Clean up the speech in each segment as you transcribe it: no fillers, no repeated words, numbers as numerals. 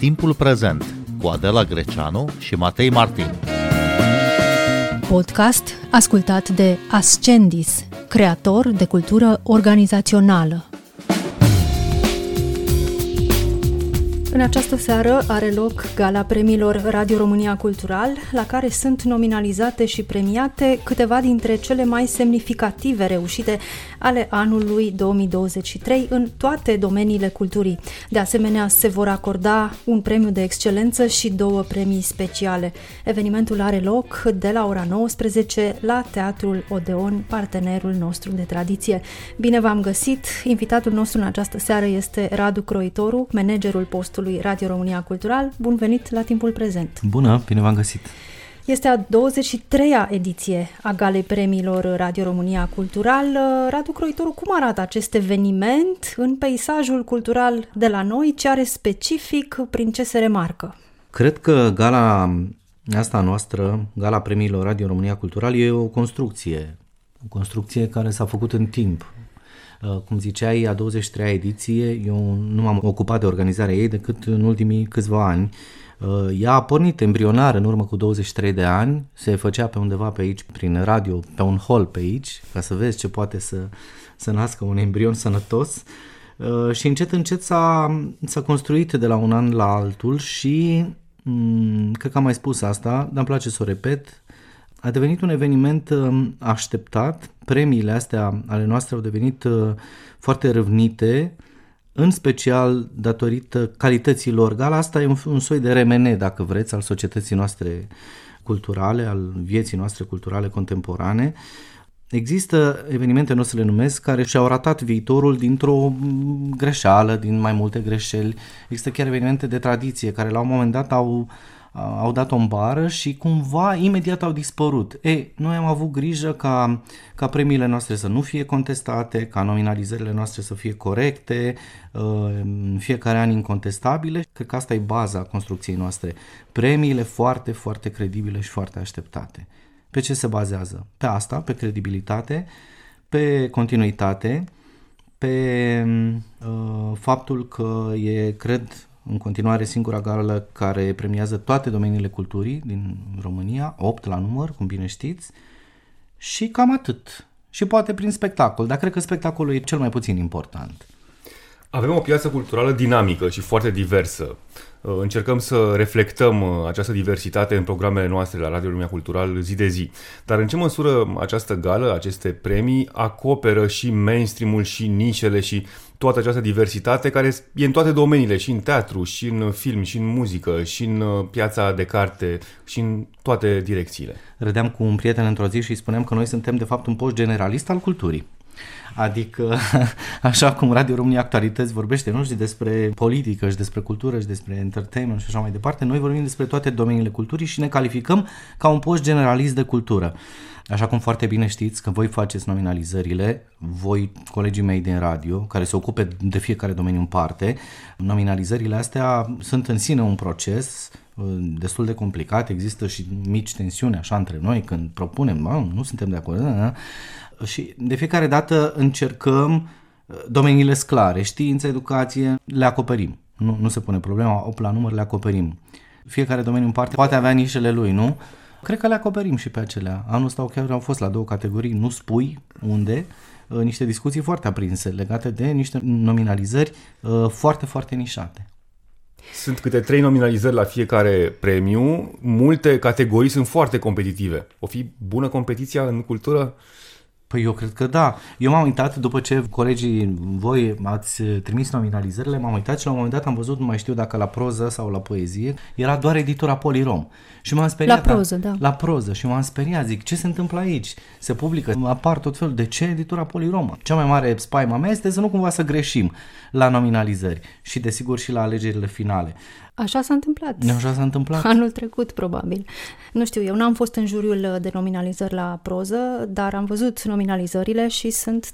Timpul prezent cu Adela Greceanu și Matei Martin. Podcast ascultat de Ascendis, creator de cultură organizațională. În această seară are loc Gala Premiilor Radio România Cultural, la care sunt nominalizate și premiate câteva dintre cele mai semnificative reușite ale anului 2023 în toate domeniile culturii. De asemenea, se vor acorda un premiu de excelență și 2 premii speciale. Evenimentul are loc de la ora 19 la Teatrul Odeon, partenerul nostru de tradiție. Bine v-am găsit! Invitatul nostru în această seară este Radu Croitoru, managerul postului Radio România Cultural. Bun venit la Timpul prezent! Bună, bine v-am găsit! Este a 23-a ediție a Galei Premiilor Radio România Cultural. Radu Croitoru, cum arată acest eveniment în peisajul cultural de la noi? Ce are specific? Prin ce se remarcă? Cred că gala asta noastră, Gala Premiilor Radio România Cultural, e o construcție care s-a făcut în timp. Cum ziceai, a 23-a ediție, eu nu m-am ocupat de organizarea ei decât în ultimii câțiva ani. Ea a pornit embrionar în urmă cu 23 de ani, se făcea pe undeva pe aici, prin radio, pe un hol pe aici, ca să vezi ce poate să nască un embrion sănătos. Și încet s-a construit de la un an la altul și, cred că am mai spus asta, dar îmi place să o repet, a devenit un eveniment așteptat. Premiile astea ale noastre au devenit foarte râvnite, în special datorită calității lor. Gala asta e un soi de remene, dacă vreți, al societății noastre culturale, al vieții noastre culturale contemporane. Există evenimente, nu o să le numesc, care și-au ratat viitorul dintr-o greșeală, din mai multe greșeli. Există chiar evenimente de tradiție care la un moment dat au dat o bară și cumva imediat au dispărut. Noi am avut grijă ca premiile noastre să nu fie contestate, ca nominalizările noastre să fie corecte, în fiecare an incontestabile. Cred că asta e baza construcției noastre. Premiile foarte, foarte credibile și foarte așteptate. Pe ce se bazează? Pe asta, pe credibilitate, pe continuitate, pe faptul că cred, în continuare singura gală care premiază toate domeniile culturii din România, 8 la număr, cum bine știți, și cam atât. Și poate prin spectacol, dar cred că spectacolul e cel mai puțin important. Avem o piață culturală dinamică și foarte diversă. Încercăm să reflectăm această diversitate în programele noastre la Radio România Cultural zi de zi. Dar în ce măsură această gală, aceste premii, acoperă și mainstream-ul și nișele și toată această diversitate care e în toate domeniile, și în teatru, și în film, și în muzică, și în piața de carte, și în toate direcțiile? Râdeam cu un prieten într-o zi și îi spuneam că noi suntem de fapt un post generalist al culturii. Adică, așa cum Radio România Actualități vorbește, nu știu, despre politică și despre cultură și despre entertainment și așa mai departe, noi vorbim despre toate domeniile culturii și ne calificăm ca un post generalist de cultură. Așa cum foarte bine știți că voi faceți nominalizările, voi, colegii mei din radio, care se ocupe de fiecare domeniu în parte, nominalizările astea sunt în sine un proces destul de complicat, există și mici tensiuni așa între noi când propunem, nu suntem de acord, și de fiecare dată încercăm domeniile sclare, știință, educație, le acoperim. Nu se pune problema, 8 la număr le acoperim. Fiecare domeniu în parte poate avea nișele lui, nu? Cred că le acoperim și pe acelea. Anul ăsta chiar au fost la 2 categorii, nu spui unde, niște discuții foarte aprinse legate de niște nominalizări foarte, foarte nișate. Sunt câte 3 nominalizări la fiecare premiu, multe categorii sunt foarte competitive. O fi bună competiția în cultură? Păi eu cred că da. Eu m-am uitat după ce colegii voi ați trimis nominalizările, m-am uitat și la un moment dat am văzut, nu mai știu dacă la proză sau la poezie, era doar editura Polirom. Și m-am speriat. La proză, da. La proză și m-am speriat, zic, ce se întâmplă aici? Se publică, apar tot felul, de ce editura Polirom? Cea mai mare spaima mea este să nu cumva să greșim la nominalizări și desigur și la alegerile finale. Așa s-a întâmplat. Așa s-a întâmplat. Anul trecut, probabil. Nu știu, eu n-am fost în juriul de nominalizări la proză, dar am văzut nominalizările și sunt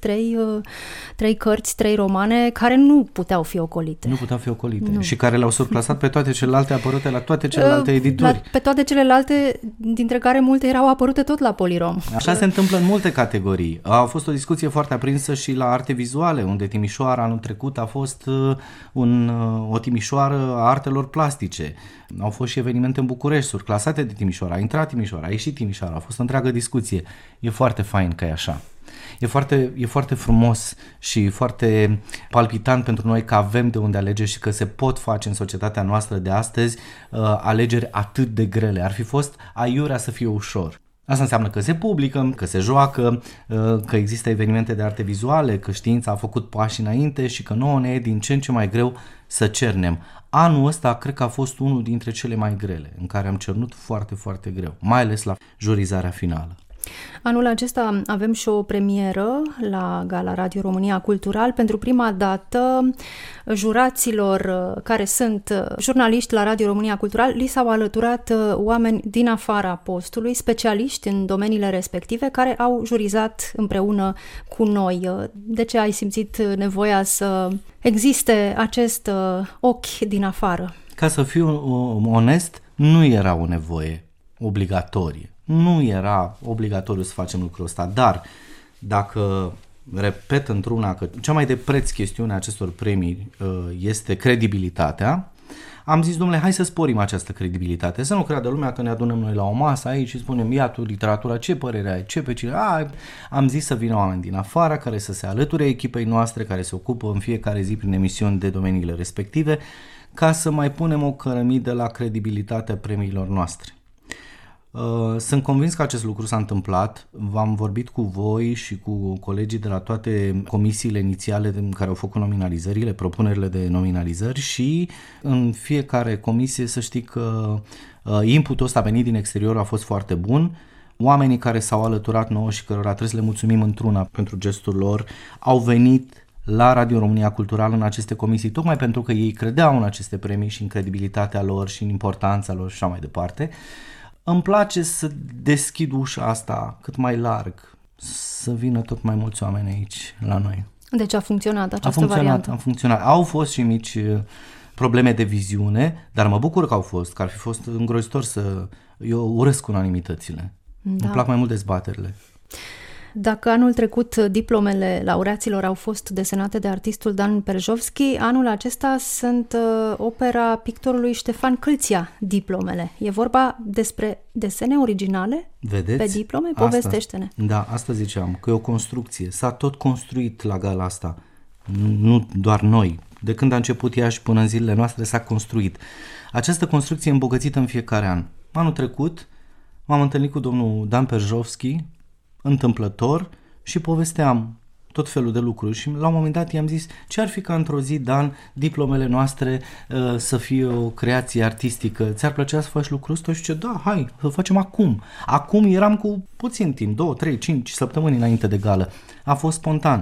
3 cărți, 3 romane care nu puteau fi ocolite. Nu puteau fi ocolite. Nu. Și care le-au surclasat pe toate celelalte apărute la toate celelalte edituri. Pe toate celelalte, dintre care multe erau apărute tot la Polirom. Așa se întâmplă în multe categorii. A fost o discuție foarte aprinsă și la arte vizuale, unde Timișoara anul trecut a fost o Timișoară a artelor plastice, au fost și evenimente în București, surclasate de Timișoara, a intrat Timișoara, a ieșit Timișoara, a fost o întreagă discuție. E foarte fain că e așa. E foarte frumos și foarte palpitant pentru noi că avem de unde alege și că se pot face în societatea noastră de astăzi alegeri atât de grele. Ar fi fost aiurea să fie ușor. Asta înseamnă că se publică, că se joacă, că există evenimente de arte vizuale, că știința a făcut pași înainte și că nouă ne e din ce în ce mai greu să cernem. Anul ăsta cred că a fost unul dintre cele mai grele, în care am cernut foarte, foarte greu, mai ales la jurizarea finală. Anul acesta avem și o premieră la Gala Radio România Cultural. Pentru prima dată, juraților care sunt jurnaliști la Radio România Cultural li s-au alăturat oameni din afara postului, specialiști în domeniile respective, care au jurizat împreună cu noi. De ce ai simțit nevoia să existe acest ochi din afară? Ca să fiu onest, nu era o nevoie obligatorie. Nu era obligatoriu să facem lucrul ăsta, dar dacă repet într-una că cea mai de preț chestiune a acestor premii este credibilitatea, am zis, domnule, hai să sporim această credibilitate, să nu creadă lumea că ne adunăm noi la o masă aici și spunem, ia tu literatura, ce părere ai, ce pe cine ai. Am zis să vină oameni din afară care să se alăture echipei noastre, care se ocupă în fiecare zi prin emisiuni de domeniile respective, ca să mai punem o cărămidă la credibilitatea premiilor noastre. Sunt convins că acest lucru s-a întâmplat. V-am vorbit cu voi și cu colegii de la toate comisiile inițiale în care au făcut nominalizările, propunerile de nominalizări și în fiecare comisie să știi că inputul ăsta venit din exterior a fost foarte bun. Oamenii care s-au alăturat nouă și cărora trebuie să le mulțumim într-una pentru gestul lor au venit la Radio România Cultural în aceste comisii tocmai pentru că ei credeau în aceste premii și în credibilitatea lor și în importanța lor și așa mai departe. Îmi place să deschid ușa asta cât mai larg, să vină tot mai mulți oameni aici la noi. Deci a funcționat această variantă. A funcționat. Au fost și mici probleme de viziune, dar mă bucur că au fost, că ar fi fost îngrozitor să... Eu urăsc unanimitățile. Da. Îmi plac mai mult dezbaterile. Dacă anul trecut diplomele laureaților au fost desenate de artistul Dan Perjovski, anul acesta sunt opera pictorului Ștefan Câlția, diplomele. E vorba despre desene originale. Vedeți? Pe diplome? Povestește-ne. Da, asta ziceam, că e o construcție. S-a tot construit la gala asta. Nu doar noi. De când a început ea și până în zilele noastre s-a construit. Această construcție e îmbogățită în fiecare an. Anul trecut m-am întâlnit cu domnul Dan Perjovski, întâmplător, și povesteam tot felul de lucruri și la un moment dat i-am zis, ce ar fi ca într-o zi, Dan, diplomele noastre să fie o creație artistică, ți-ar plăcea să faci lucrul ăsta? Și zice, da, hai, să facem acum. Acum eram cu puțin timp, 2, 3, 5 săptămâni înainte de gală. A fost spontan,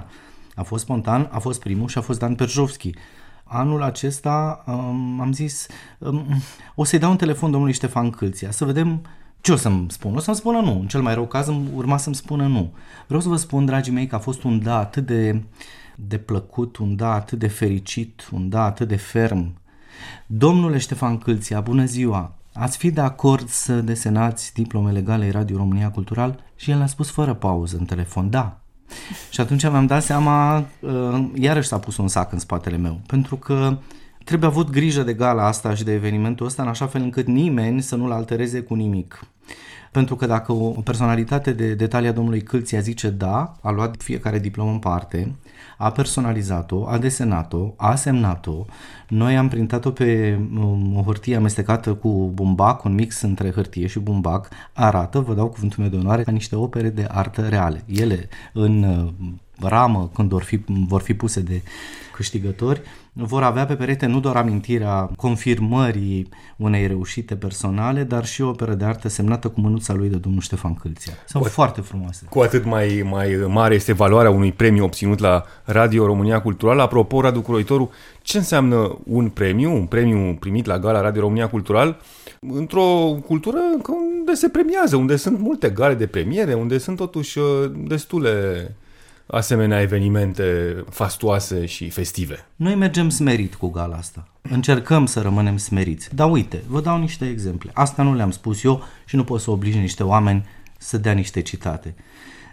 a fost primul și a fost Dan Perjovski. Anul acesta am zis, o să-i dau un telefon domnului Ștefan Câlția, să vedem ce o să-mi spună? O să-mi spună nu. În cel mai rău caz urma să-mi spună nu. Vreau să vă spun, dragii mei, că a fost un da atât de plăcut, un da atât de fericit, un da atât de ferm. Domnule Ștefan Câlția, bună ziua! Ați fi de acord să desenați diplomele Galei Radio România Cultural? Și el a spus fără pauză în telefon, da. Și atunci mi-am dat seama, iarăși s-a pus un sac în spatele meu, pentru că trebuie avut grijă de gala asta și de evenimentul ăsta în așa fel încât nimeni să nu-l altereze cu nimic. Pentru că dacă o personalitate de talia domnului Câlția zice da, a luat fiecare diplomă în parte, a personalizat-o, a desenat-o, a semnat-o, noi am printat-o pe o hârtie amestecată cu bumbac, un mix între hârtie și bumbac, arată, vă dau cuvântul meu de onoare, ca niște opere de artă reale. Ele în ramă, când vor fi puse de câștigători, vor avea pe perete nu doar amintirea confirmării unei reușite personale, dar și o operă de artă semnată cu mânuța lui de domnul Ștefan Câlția. Sunt foarte frumoase. Cu atât mai mare este valoarea unui premiu obținut la Radio România Cultural. Apropo, Radu Croitoru, ce înseamnă un premiu primit la Gala Radio România Cultural într-o cultură unde se premiază, unde sunt multe gale de premiere, unde sunt totuși destule asemenea evenimente fastoase și festive? Noi mergem smerit cu gala asta. Încercăm să rămânem smeriți. Dar uite, vă dau niște exemple. Asta nu le-am spus eu și nu pot să oblig niște oameni să dea niște citate.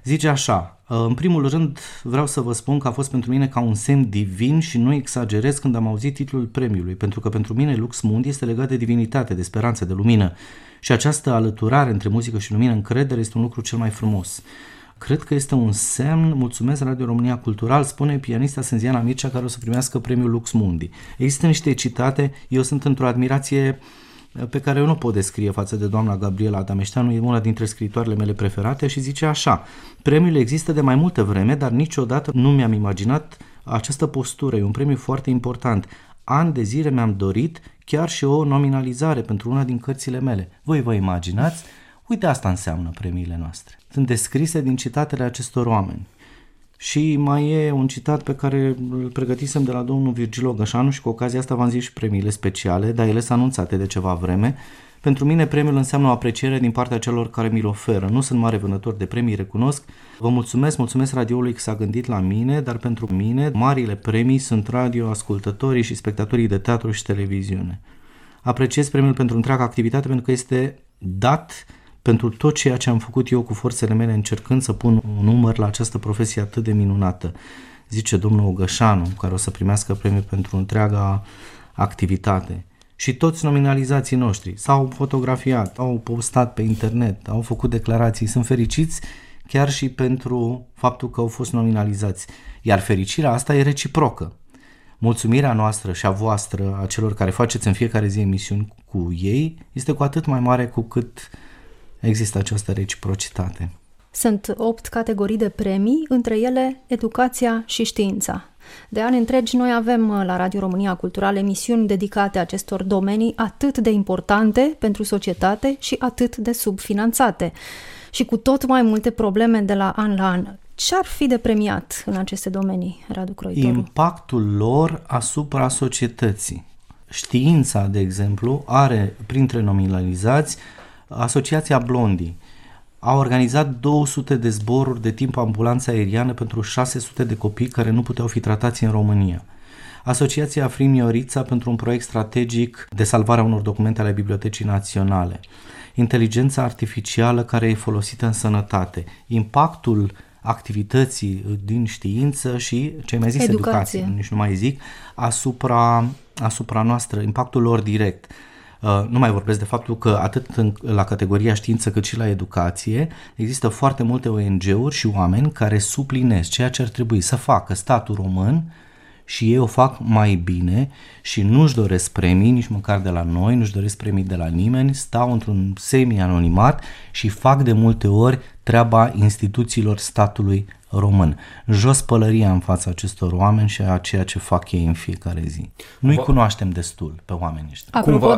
Zice așa: în primul rând vreau să vă spun că a fost pentru mine ca un semn divin și nu exagerez când am auzit titlul premiului, pentru că pentru mine Lux Mundi este legat de divinitate, de speranță, de lumină, și această alăturare între muzică și lumină, încredere, este un lucru cel mai frumos. Cred că este un semn. Mulțumesc Radio România Cultural, spune pianista Sânziana Mircea, care o să primească premiul Lux Mundi. Există niște citate, eu sunt într-o admirație pe care eu nu pot descrie față de doamna Gabriela Adameșteanu, e una dintre scriitoarele mele preferate, și zice așa: premiul există de mai multă vreme, dar niciodată nu mi-am imaginat această postură, e un premiu foarte important. Ani de zile mi-am dorit chiar și o nominalizare pentru una din cărțile mele. Voi vă imaginați? Uite, asta înseamnă premiile noastre. Sunt descrise din citatele acestor oameni. Și mai e un citat pe care îl pregătisem de la domnul Virgil Ogășanu și cu ocazia asta v-am zis și premiile speciale, dar ele sunt anunțate de ceva vreme. Pentru mine premiul înseamnă o apreciere din partea celor care mi-l oferă. Nu sunt mare vânător de premii, recunosc. Vă mulțumesc radioului că s-a gândit la mine, dar pentru mine marile premii sunt radioascultătorii și spectatorii de teatru și televiziune. Apreciez premiul pentru întreaga activitate, pentru că este dat pentru tot ceea ce am făcut eu cu forțele mele încercând să pun un număr la această profesie atât de minunată, zice domnul Ogășanu, care o să primească premiul pentru întreaga activitate. Și toți nominalizații noștri s-au fotografiat, au postat pe internet, au făcut declarații, sunt fericiți chiar și pentru faptul că au fost nominalizați. Iar fericirea asta e reciprocă. Mulțumirea noastră și a voastră, a celor care faceți în fiecare zi emisiuni cu ei, este cu atât mai mare cu cât există această reciprocitate. Sunt 8 categorii de premii, între ele educația și știința. De ani întregi noi avem la Radio România Cultural emisiuni dedicate acestor domenii atât de importante pentru societate și atât de subfinanțate. Și cu tot mai multe probleme de la an la an. Ce-ar fi de premiat în aceste domenii, Radu Croitoru? Impactul lor asupra societății. Știința, de exemplu, are printre nominalizați Asociația Blondii. A organizat 200 de zboruri de timp ambulanță aeriană pentru 600 de copii care nu puteau fi tratați în România. Asociația Afrin Miorița pentru un proiect strategic de salvare a unor documente ale Bibliotecii Naționale. Inteligența artificială care e folosită în sănătate. Impactul activității din știință și, ce mai zis, educație, nici nu mai zic, asupra noastră, impactul lor direct. Nu mai vorbesc de faptul că atât la categoria știință cât și la educație există foarte multe ONG-uri și oameni care suplinesc ceea ce ar trebui să facă statul român și ei o fac mai bine și nu-și doresc premii nici măcar de la noi, nu-și doresc premii de la nimeni, stau într-un semi-anonimat și fac de multe ori treaba instituțiilor statului român. Jos pălăria în fața acestor oameni și a ceea ce fac ei în fiecare zi. Nu-i cunoaștem destul pe oamenii ăștia.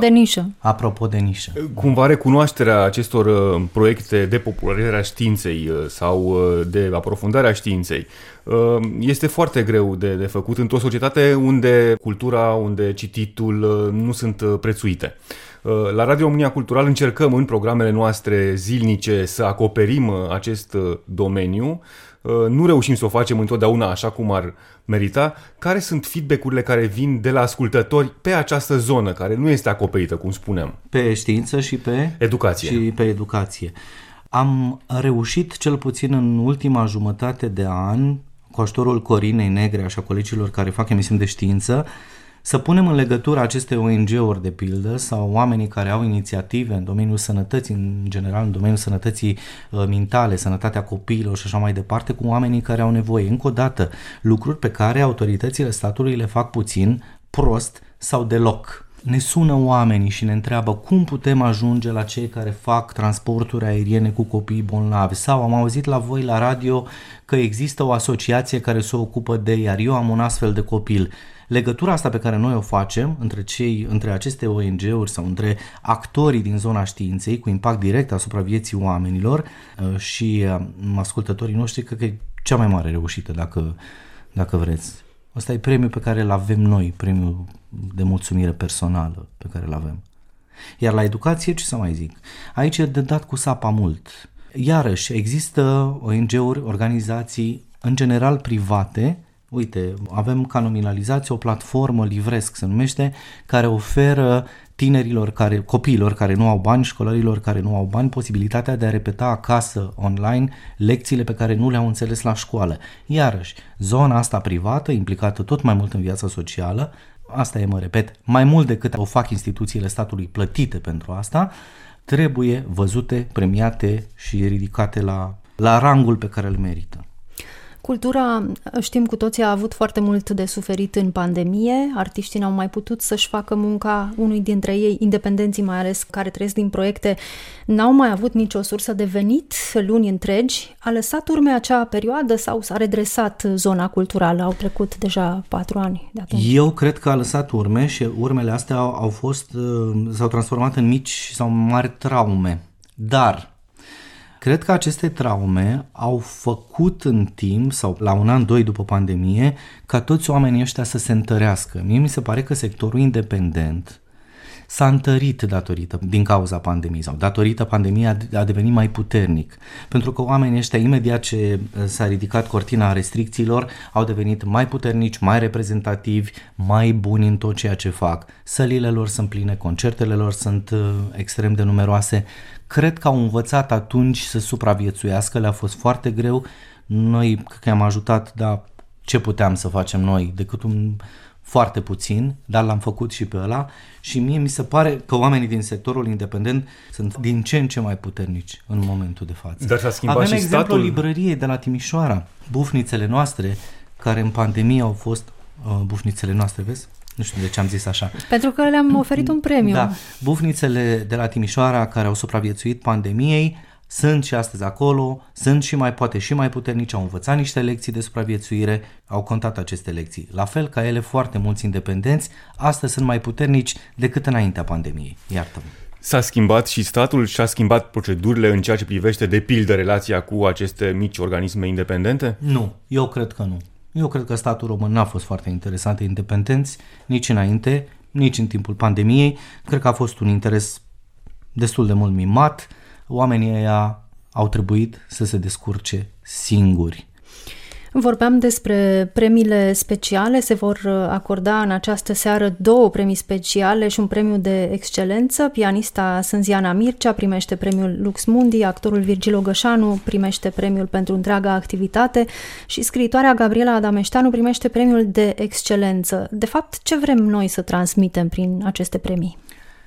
Apropo de nișă. Cumva recunoașterea acestor proiecte de popularizare a științei sau de aprofundare a științei este foarte greu de făcut într-o societate unde cultura, unde cititul nu sunt prețuite. La Radio România Cultural încercăm în programele noastre zilnice să acoperim acest domeniu. Nu reușim să o facem întotdeauna așa cum ar merita. Care sunt feedback-urile care vin de la ascultători pe această zonă, care nu este acoperită, cum spuneam? Pe știință și pe educație. Am reușit, cel puțin în ultima jumătate de an, cu ajutorul Corinei Negre, așa colegilor care fac emisiuni de știință, să punem în legătură aceste ONG-uri, de pildă, sau oamenii care au inițiative în domeniul sănătății, în general în domeniul sănătății mentale, sănătatea copiilor și așa mai departe, cu oamenii care au nevoie. Încă o dată, lucruri pe care autoritățile statului le fac puțin, prost sau deloc. Ne sună oamenii și ne întreabă cum putem ajunge la cei care fac transporturi aeriene cu copii bolnavi, sau am auzit la voi la radio că există o asociație care se ocupă de, iar eu am un astfel de copil. Legătura asta pe care noi o facem între aceste ONG-uri sau între actorii din zona științei cu impact direct asupra vieții oamenilor și ascultătorii noștri, cred că e cea mai mare reușită, dacă vreți. Ăsta e premiul pe care îl avem noi, premiul de mulțumire personală pe care îl avem. Iar la educație, ce să mai zic? Aici e de dat cu sapa mult. Iarăși, există ONG-uri, organizații, în general private, Uite, avem ca nominalizație o platformă, Livresc se numește, care oferă copiilor care nu au bani, școlarilor care nu au bani, posibilitatea de a repeta acasă online lecțiile pe care nu le-au înțeles la școală. Iarăși, zona asta privată, implicată tot mai mult în viața socială, asta e, mă repet, mai mult decât o fac instituțiile statului plătite pentru asta, trebuie văzute, premiate și ridicate la rangul pe care îl merită. Cultura, știm cu toții, a avut foarte mult de suferit în pandemie. Artiștii n-au mai putut să-și facă munca. Unii dintre ei, independenții mai ales, care trăiesc din proiecte, n-au mai avut nicio sursă de venit luni întregi. A lăsat urme acea perioadă sau s-a redresat zona culturală? Au trecut deja 4 ani de atunci. Eu cred că a lăsat urme și urmele astea s-au transformat în mici sau mari traume. Dar cred că aceste traume au făcut în timp, sau la 1 an, 2 după pandemie, ca toți oamenii ăștia să se întărească. Mie mi se pare că sectorul independent s-a întărit din cauza pandemiei sau datorită pandemiei a devenit mai puternic. Pentru că oamenii ăștia, imediat ce s-a ridicat cortina restricțiilor, au devenit mai puternici, mai reprezentativi, mai buni în tot ceea ce fac. Sălile lor sunt pline, concertele lor sunt extrem de numeroase. Cred că au învățat atunci să supraviețuiască, le-a fost foarte greu. Noi cred că am ajutat, dar ce puteam să facem noi decât foarte puțin, dar l-am făcut și pe ăla și mie mi se pare că oamenii din sectorul independent sunt din ce în ce mai puternici în momentul de față. Dar s-a schimbat avem și exemplu statul. librăriei de la Timișoara, bufnițele noastre, care în pandemie au fost bufnițele noastre, vezi? Nu știu de ce am zis așa. Pentru că le-am oferit un premiu. Da, bufnițele de la Timișoara care au supraviețuit pandemiei sunt și astăzi acolo, sunt și poate și mai puternici, au învățat niște lecții de supraviețuire, au contat aceste lecții. La fel ca ele, foarte mulți independenți astăzi sunt mai puternici decât înaintea pandemiei. Iartă-mă. S-a schimbat și statul și-a schimbat procedurile în ceea ce privește, de pildă, relația cu aceste mici organisme independente? Nu, eu cred că nu. Eu cred că statul român n-a fost foarte interesat de independenți, nici înainte, nici în timpul pandemiei. Cred că a fost un interes destul de mult mimat. Oamenii ăia au trebuit să se descurce singuri. Vorbeam despre premiile speciale. Se vor acorda în această seară 2 premii speciale și un premiu de excelență. Pianista Sânziana Mircea primește premiul Lux Mundi, actorul Virgil Ogășanu primește premiul pentru întreaga activitate și scriitoarea Gabriela Adameșteanu primește premiul de excelență. De fapt, ce vrem noi să transmitem prin aceste premii?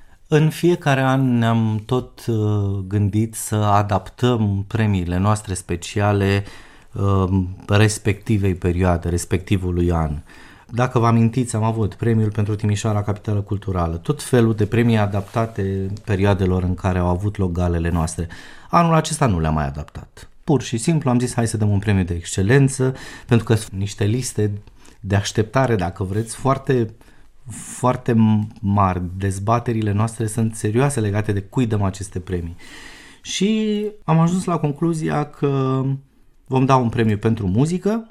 În fiecare an ne-am tot gândit să adaptăm premiile noastre speciale respectivei perioade, respectivului an. Dacă vă amintiți, am avut premiul pentru Timișoara Capitală Culturală, tot felul de premii adaptate perioadelor în care au avut loc galele noastre. Anul acesta nu le-am mai adaptat. Pur și simplu am zis hai să dăm un premiu de excelență, pentru că sunt niște liste de așteptare, dacă vreți, foarte, foarte mari. Dezbaterile noastre sunt serioase legate de cui dăm aceste premii. Și am ajuns la concluzia că vom da un premiu pentru muzică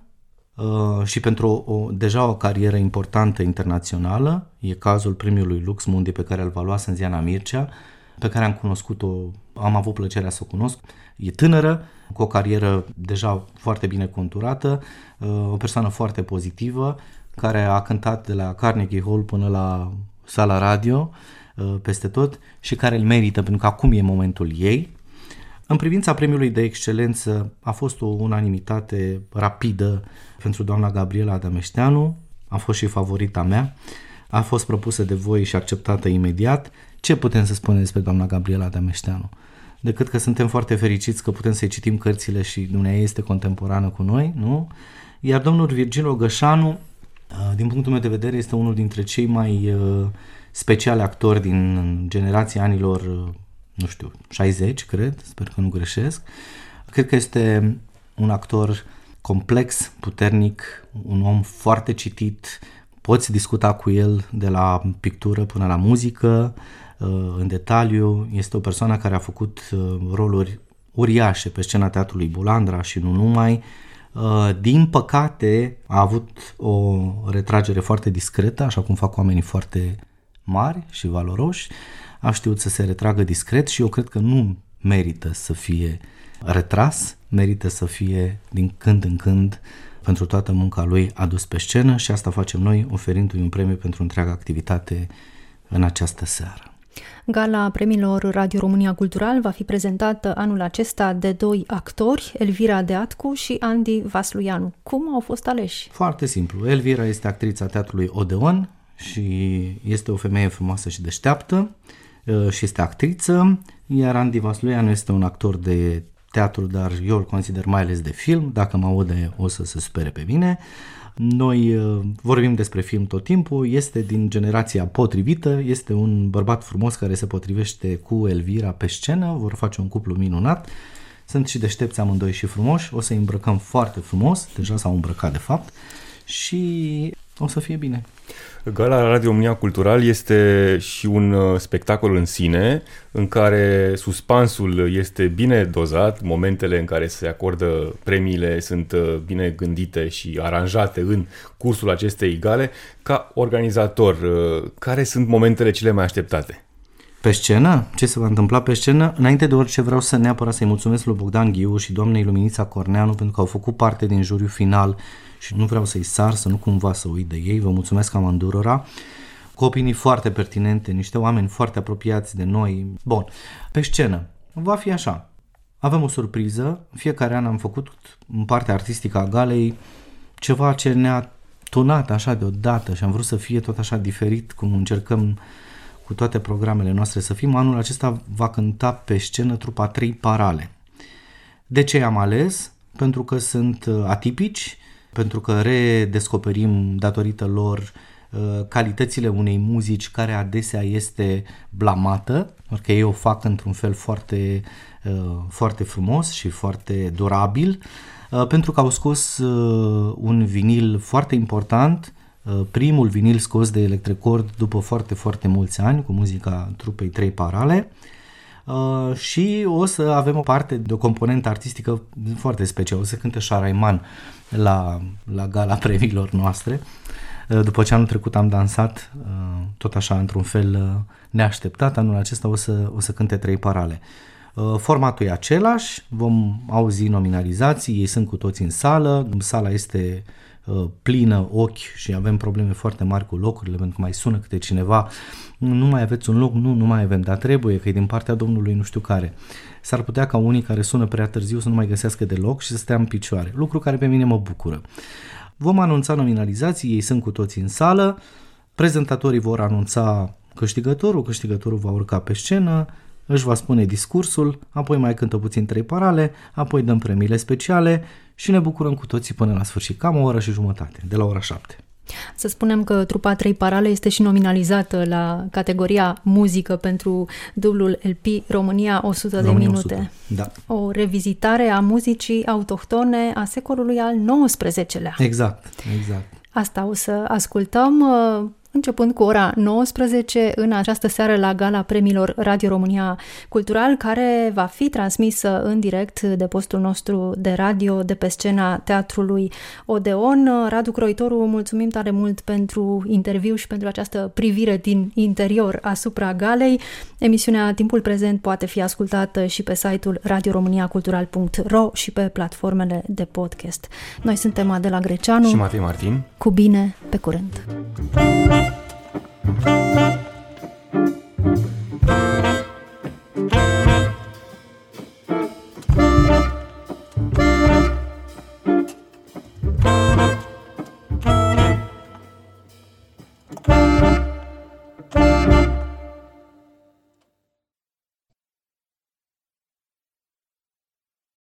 și pentru deja o carieră importantă internațională. E cazul premiului Lux Mundi pe care îl va lua Sânziana Mircea, pe care am cunoscut-o, am avut plăcerea să o cunosc. E tânără, cu o carieră deja foarte bine conturată, o persoană foarte pozitivă, care a cântat de la Carnegie Hall până la sala radio, peste tot, și care îl merită, pentru că acum e momentul ei. În privința premiului de excelență a fost o unanimitate rapidă pentru doamna Gabriela Adameșteanu, a fost și favorita mea, a fost propusă de voi și acceptată imediat. Ce putem să spunem despre doamna Gabriela Adameșteanu? Decât că suntem foarte fericiți că putem să-i citim cărțile și dumneavoastră este contemporană cu noi, nu? Iar domnul Virgil Ogășanu, din punctul meu de vedere, este unul dintre cei mai speciali actori din generația anilor 60, cred, sper că nu greșesc. Cred că este un actor complex, puternic, un om foarte citit, poți discuta cu el de la pictură până la muzică, în detaliu. Este o persoană care a făcut roluri uriașe pe scena Teatrului Bulandra și nu numai. Din păcate a avut o retragere foarte discretă, așa cum fac oamenii foarte mari și valoroși. A știut să se retragă discret și eu cred că nu merită să fie retras, merită să fie din când în când pentru toată munca lui adus pe scenă și asta facem noi, oferindu-i un premiu pentru întreaga activitate în această seară. Gala premiilor Radio România Cultural va fi prezentată anul acesta de 2 actori, Elvira Deatcu și Andy Vasluianu. Cum au fost aleși? Foarte simplu. Elvira este actrița teatrului Odeon și este o femeie frumoasă și deșteaptă și este actriță, iar Andy Vasluianu este un actor de teatru, dar eu îl consider mai ales de film. Dacă mă aude o să se supere pe mine. Noi vorbim despre film tot timpul, este din generația potrivită, este un bărbat frumos care se potrivește cu Elvira pe scenă, vor face un cuplu minunat, sunt și deștepți amândoi și frumoși, o să îi îmbrăcăm foarte frumos, deja s-au îmbrăcat de fapt și o să fie bine. Gala Radio România Cultural este și un spectacol în sine, în care suspansul este bine dozat, momentele în care se acordă premiile sunt bine gândite și aranjate în cursul acestei gale. Ca organizator, care sunt momentele cele mai așteptate? Pe scenă? Ce se va întâmpla pe scenă? Înainte de orice vreau să neapărat să-i mulțumesc lui Bogdan Ghiu și doamnei Luminița Corneanu pentru că au făcut parte din juriul final și nu vreau să-i sar, să nu cumva să uit de ei. Vă mulțumesc amândurora, cu opinii foarte pertinente, niște oameni foarte apropiați de noi. Bun, pe scenă va fi așa. Avem o surpriză, fiecare an am făcut în partea artistică a galei ceva ce ne-a tunat așa deodată și am vrut să fie tot așa diferit cum încercăm cu toate programele noastre să fim. Anul acesta va cânta pe scenă trupa 3 Parale. De ce am ales? Pentru că sunt atipici, pentru că redescoperim datorită lor calitățile unei muzici care adesea este blamată, pentru că ei o fac într-un fel foarte, foarte frumos și foarte durabil, pentru că au scos un vinil foarte important, primul vinil scos de Electrecord după foarte, foarte mulți ani, cu muzica trupei 3 Parale, și o să avem o parte de o componentă artistică foarte specială. O să cânte Șaraiman la gala premiilor noastre. După ce anul trecut am dansat tot așa într-un fel neașteptat, anul acesta o să cânte 3 Parale. Formatul e același, vom auzi nominalizații, ei sunt cu toți în sală, sala este plină, ochi și avem probleme foarte mari cu locurile, pentru că mai sună câte cineva, nu mai aveți un loc, nu mai avem, dar trebuie, că e din partea Domnului nu știu care. S-ar putea ca unii care sună prea târziu să nu mai găsească de loc și să stea în picioare, lucru care pe mine mă bucură. Vom anunța nominalizații, ei sunt cu toți în sală, prezentatorii vor anunța câștigătorul va urca pe scenă, își va spune discursul, apoi mai cântă puțin 3 Parale, apoi dăm premiile speciale și ne bucurăm cu toții până la sfârșit, cam o oră și jumătate, de la ora 7. Să spunem că trupa 3 Parale este și nominalizată la categoria muzică pentru dublul LP România 100 de minute. 100, da. O revizitare a muzicii autohtone a secolului al XIX-lea. Exact. Asta o să ascultăm începând cu ora 19 în această seară la Gala Premiilor Radio România Cultural, care va fi transmisă în direct de postul nostru de radio de pe scena Teatrului Odeon. Radu Croitoru, mulțumim tare mult pentru interviu și pentru această privire din interior asupra galei. Emisiunea Timpul Prezent poate fi ascultată și pe site-ul radioromaniacultural.ro și pe platformele de podcast. Noi suntem Adela Greceanu și Matei Martin. Cu bine, pe curând!